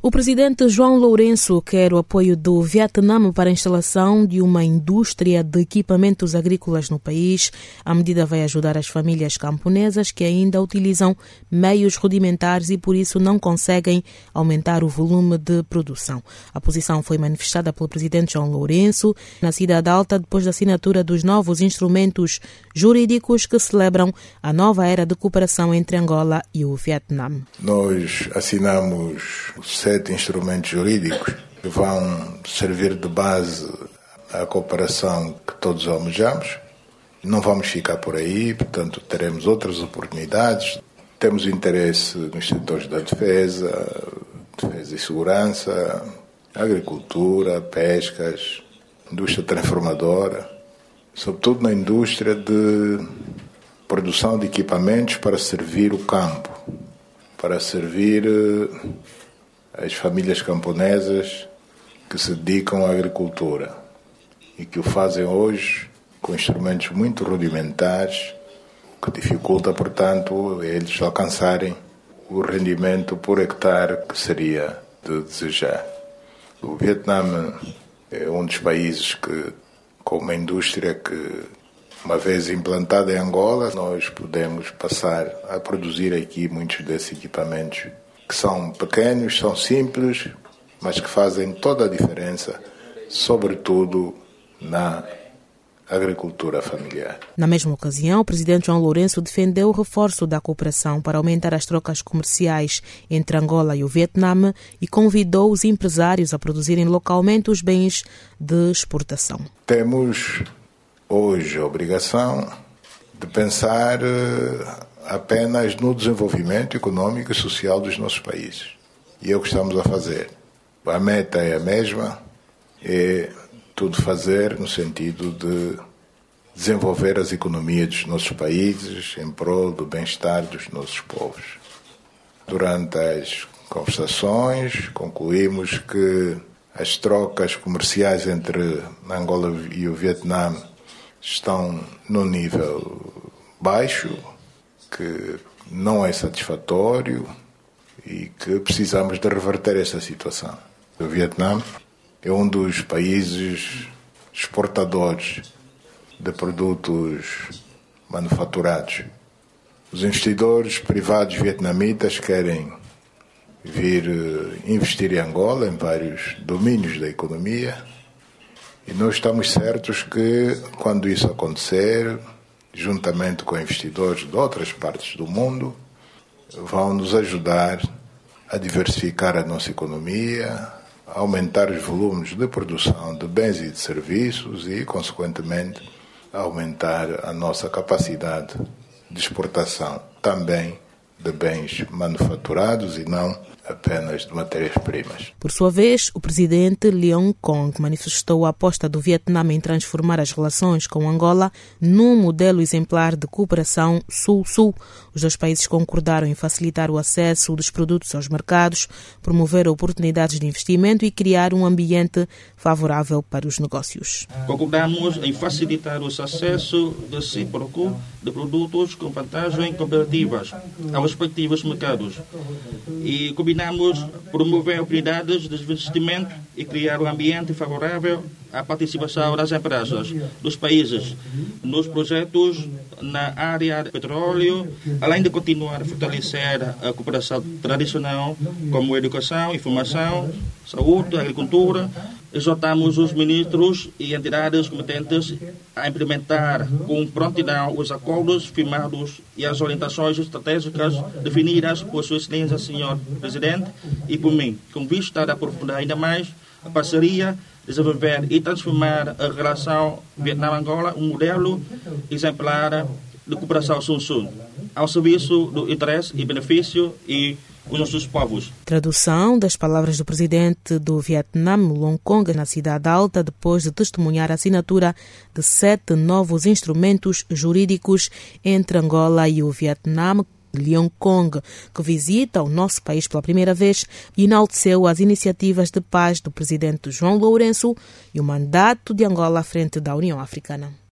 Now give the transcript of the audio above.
O presidente João Lourenço quer o apoio do Vietnã para a instalação de uma indústria de equipamentos agrícolas no país. A medida vai ajudar as famílias camponesas que ainda utilizam meios rudimentares e por isso não conseguem aumentar o volume de produção. A posição foi manifestada pelo presidente João Lourenço na Cidade Alta depois da assinatura dos novos instrumentos jurídicos que celebram a nova era de cooperação entre Angola e o Vietnã. Nós assinamos 7 instrumentos jurídicos que vão servir de base à cooperação que todos almejamos. Não vamos ficar por aí, portanto, teremos outras oportunidades. Temos interesse nos setores da defesa e segurança, agricultura, pescas, indústria transformadora, sobretudo na indústria de produção de equipamentos para servir o campo, para servir as famílias camponesas que se dedicam à agricultura e que o fazem hoje com instrumentos muito rudimentares, que dificulta, portanto, eles alcançarem o rendimento por hectare que seria de desejar. O Vietnã é um dos países que, com uma indústria que, uma vez implantada em Angola, nós podemos passar a produzir aqui muitos desses equipamentos que são pequenos, são simples, mas que fazem toda a diferença, sobretudo na agricultura familiar. Na mesma ocasião, o presidente João Lourenço defendeu o reforço da cooperação para aumentar as trocas comerciais entre Angola e o Vietnã e convidou os empresários a produzirem localmente os bens de exportação. Temos hoje a obrigação de pensar apenas no desenvolvimento econômico e social dos nossos países. E é o que estamos a fazer. A meta é a mesma, é tudo fazer no sentido de desenvolver as economias dos nossos países em prol do bem-estar dos nossos povos. Durante as conversações, concluímos que as trocas comerciais entre Angola e o Vietnã estão num nível baixo, que não é satisfatório e que precisamos de reverter essa situação. O Vietnã é um dos países exportadores de produtos manufaturados. Os investidores privados vietnamitas querem vir investir em Angola, em vários domínios da economia, e nós estamos certos que, quando isso acontecer, juntamente com investidores de outras partes do mundo, vão nos ajudar a diversificar a nossa economia, a aumentar os volumes de produção de bens e de serviços e, consequentemente, a aumentar a nossa capacidade de exportação também de bens manufaturados e não apenas de matérias-primas. Por sua vez, o presidente Leon Kong manifestou a aposta do Vietnã em transformar as relações com Angola num modelo exemplar de cooperação Sul-Sul. Os dois países concordaram em facilitar o acesso dos produtos aos mercados, promover oportunidades de investimento e criar um ambiente favorável para os negócios. Concordamos em facilitar o acesso recíproco de produtos com vantagens comparativas aos respectivos mercados e combinamos promover oportunidades de investimento e criar um ambiente favorável à participação das empresas dos países nos projetos na área de petróleo, além de continuar a fortalecer a cooperação tradicional como educação, informação, saúde, agricultura. Exortamos os ministros e entidades competentes a implementar com prontidão os acordos firmados e as orientações estratégicas definidas por Sua Excelência, Senhor Presidente, e por mim, com vista a aprofundar ainda mais a parceria, desenvolver e transformar a relação Vietnã-Angola um modelo exemplar de cooperação Sul-Sul, ao serviço do interesse e benefício e os nossos povos. Tradução das palavras do presidente do Vietnã, Long Kong, na Cidade Alta, depois de testemunhar a assinatura de 7 novos instrumentos jurídicos entre Angola e o Vietnã. Leon Kong, que visita o nosso país pela primeira vez, enalteceu as iniciativas de paz do presidente João Lourenço e o mandato de Angola à frente da União Africana.